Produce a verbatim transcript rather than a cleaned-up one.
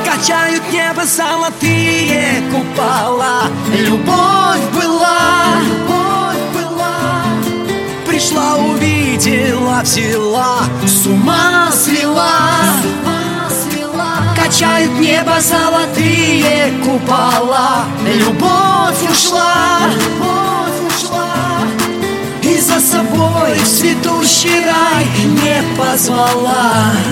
Качают небо золотые купола. Любовь была, любовь была. Пришла, увидела, взяла, с ума свела. Качают небо золотые купола. Любовь ушла, любовь ушла, и за собой в цветущий рай не позвала.